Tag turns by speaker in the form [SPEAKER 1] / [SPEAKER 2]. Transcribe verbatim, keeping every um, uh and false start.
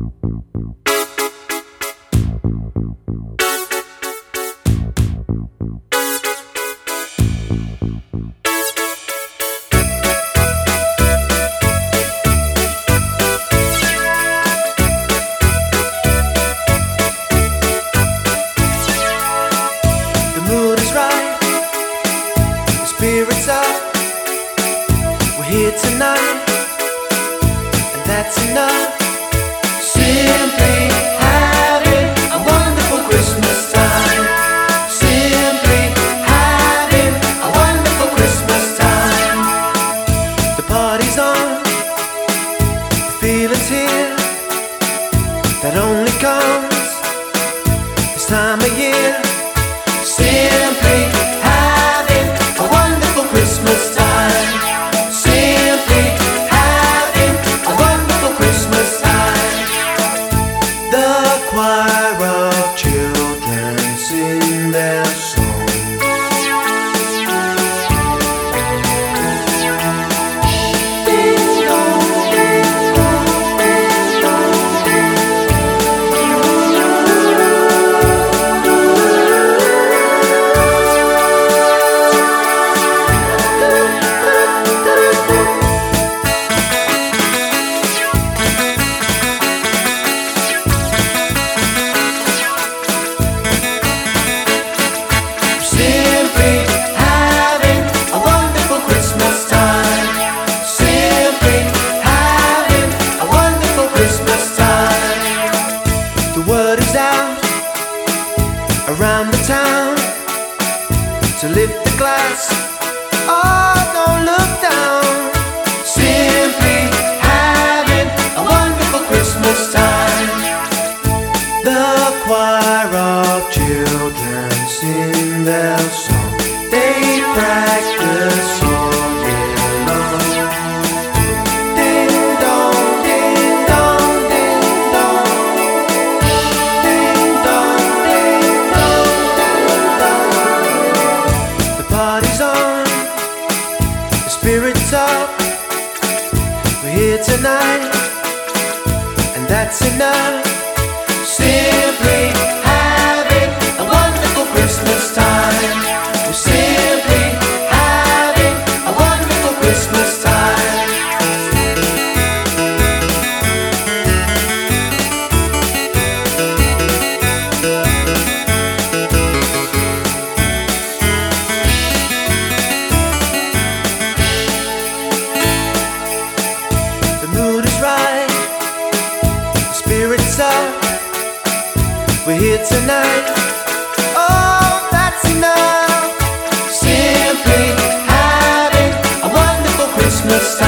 [SPEAKER 1] Spirits up, we're here tonight, and that's enough. Simply having a wonderful Christmas time. Simply having a wonderful Christmas time. The party's on, the feeling's here, that only comes this time of year. Simply having a wonderful Christmas time. Simply having a wonderful Christmas time. The choir of children sing their song. Ding dong, ding dong, ding dong, around the town to lift the glass. Oh, don't look down. Simply having a wonderful Christmas time. The choir of children sing their song. They practice all year long. Ding dong, ding dong, ding dong. Ding dong, ding dong, ding dong. The party's on, the spirit's up. We're here tonight, and that's enough. Simply having a wonderful Christmas time. We're simply having a wonderful Christmas time. The mood is right, the spirit's up. We're here tonight. Oh, that's enough. Simply having a wonderful Christmas time.